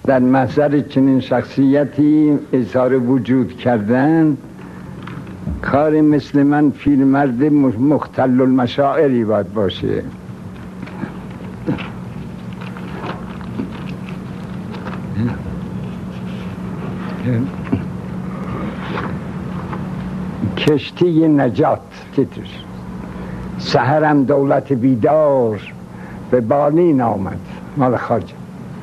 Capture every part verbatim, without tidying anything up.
در محضر چنین شخصیتی اظهار وجود کردن کار مثل من پیرمرد مختل المشاعری باید باشه. کشتی نجات تیترش. سحرم دولت بیدار به بالین آمد، مال خارج.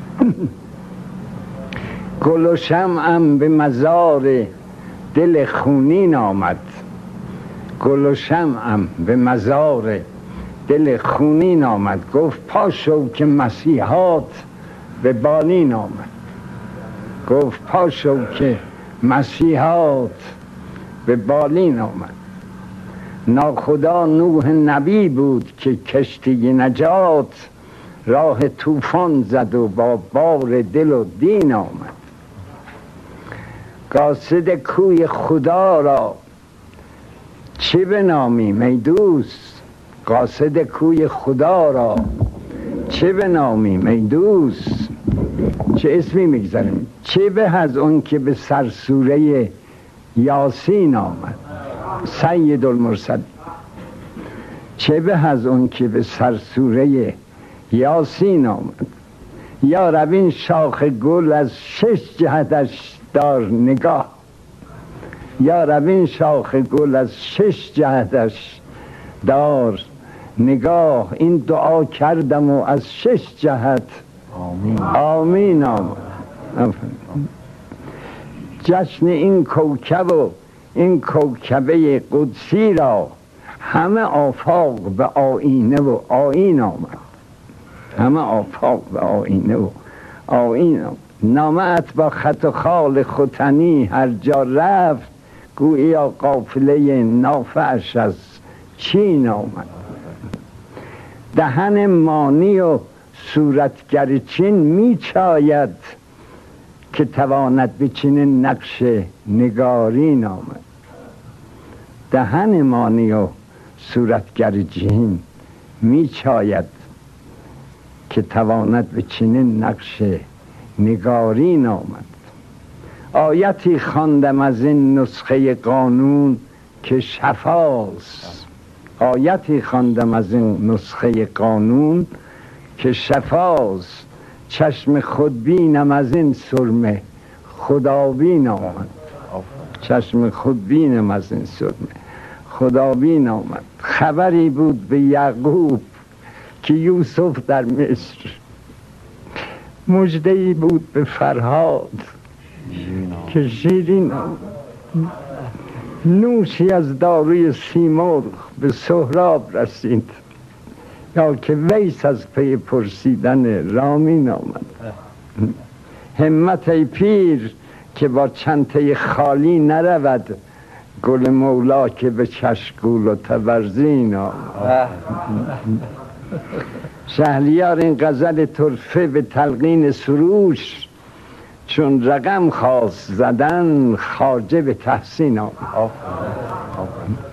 گل و شمعم به مزار دل خونین آمد، گل و شمعم به مزار دل خونین آمد. گفت پاشو که مسیحات به بالین آمد، گفت پاشو که مسیحات به بالین آمد. ناخدا نوح نبی بود که کشتی نجات راه طوفان زد و با بار دل و دین آمد. قاصد کوی خدا را چه بنامیم ای دوست، قاصد کوی خدا را چه بنامیم ای دوست. چه اسمی میگذاریم؟ چه به از اون که به سرسوره یاسین آمد، سید المرسل. چه به از اون که به سرسوره یاسین آمد. یا رب این شاخ گل از شش جهتش دار نگاه، یا رب این شاخ گل از شش جهتش دار نگاه. این دعا کردم و از شش جهت آمین آمین آمد. جشن این کوکب و این کوکبه قدسی را همه آفاق به آینه و آیین آمد، همه آفاق به آینه و آیین آمد. نامت با خط و خال ختنی هر جا رفت، گویا قافله نافعش از چین آمد. دهن مانی و صورتگر چین می چاید که تواند به چنین نقش نگارین آمد. دهن مانی و صورتگر چین می چاید که تواند به چنین نقش نگارین آمد. آیتی خواندم از این نسخه قانون که شفاست، آیتی خواندم از این نسخه قانون که شفاست. چشم خودبینم از این سرمه خدابین آمد، چشم خودبینم از این سرمه خدابین آمد. خبری بود به یعقوب که یوسف در مصر، مژده‌ای بود به فرهاد که شیرین آمد. نوشی از داروی سیمرغ به سهراب رسید، یا که ویس از پی پرسیدن رامین آمد. همت ای پیر که با چنته خالی نرود، گل مولا که به چشگول و تبرزین آمد. شهریار این غزل طرفه به تلقین سروش چون رقم خواست زدن، خواجه به تحسین آمد.